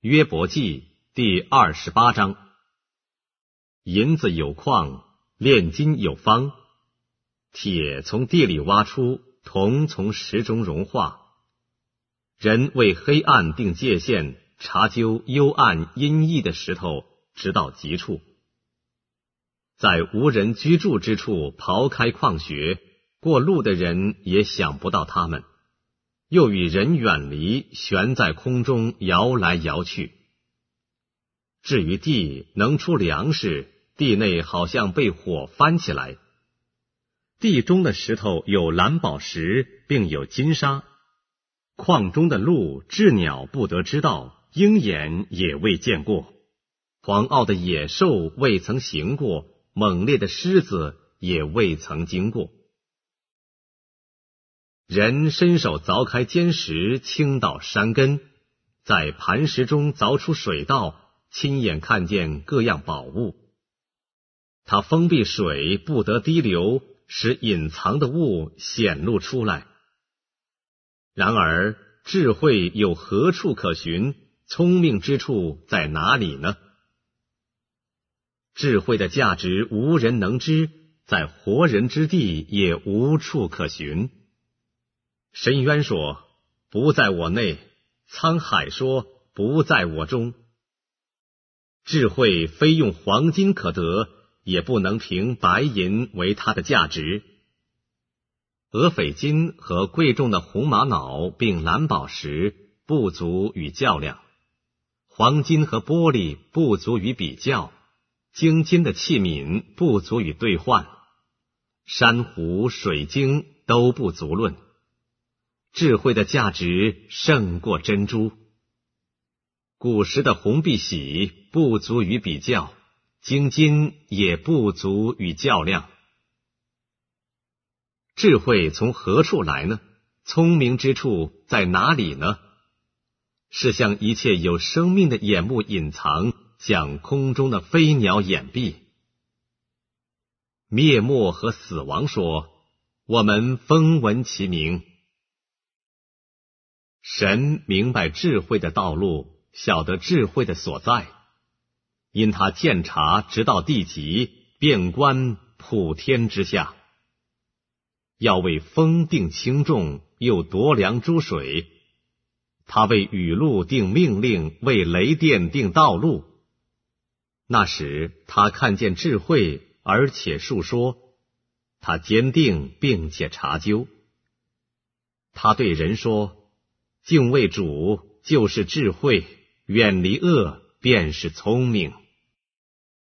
约伯记第28章。银子有矿，炼金有方，铁从地里挖出，铜从石中融化。人为黑暗定界限，查究幽暗阴翳的石头，直到极处。在无人居住之处刨开矿穴，过路的人也想不到他们，又与人远离，悬在空中摇来摇去。至于地能出粮食，地内好像被火翻起来。地中的石头有蓝宝石，并有金沙。矿中的路，鸷鸟不得知道，鹰眼也未见过。狂傲的野兽未曾行过，猛烈的狮子也未曾经过。人伸手凿开坚石，倾倒山根，在磐石中凿出水道，亲眼看见各样宝物。他封闭水，不得滴流，使隐藏的物显露出来。然而智慧有何处可寻？聪明之处在哪里呢？智慧的价值无人能知，在活人之地也无处可寻。深渊说，不在我内；沧海说，不在我中。智慧非用黄金可得，也不能凭白银为它的价值。俄斐金和贵重的红玛瑙并蓝宝石不足与较量，黄金和玻璃不足与比较，精金的器皿不足与兑换，珊瑚、水晶都不足论。智慧的价值胜过珍珠。古时的红碧玺不足与比较，精金也不足与较量。智慧从何处来呢？聪明之处在哪里呢？是向一切有生命的眼目隐藏，向空中的飞鸟掩蔽。灭没和死亡说，我们风闻其名。神明白智慧的道路，晓得智慧的所在，因他鉴察直到地极，遍观普天之下。要为风定轻重，又夺量诸水。他为雨露定命令，为雷电定道路。那时他看见智慧，而且述说，他坚定并且查究。他对人说，敬畏主就是智慧，远离恶便是聪明。